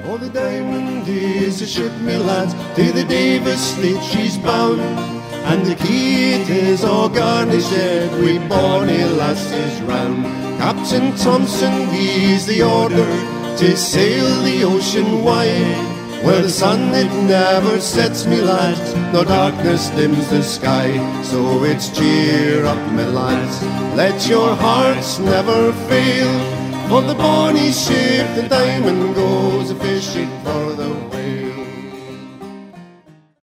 Oh, the Diamond is a ship, me lads, to the Davis fleet she's bound, and the quay it is all garnished with bonny lasses round. Captain Thompson gives the order to sail the ocean wide, where the sun it never sets, me lads, no darkness dims the sky. So it's cheer up, me lads, let your hearts never fail, for the bonny ship, the Diamond, goes a fishing for the whale.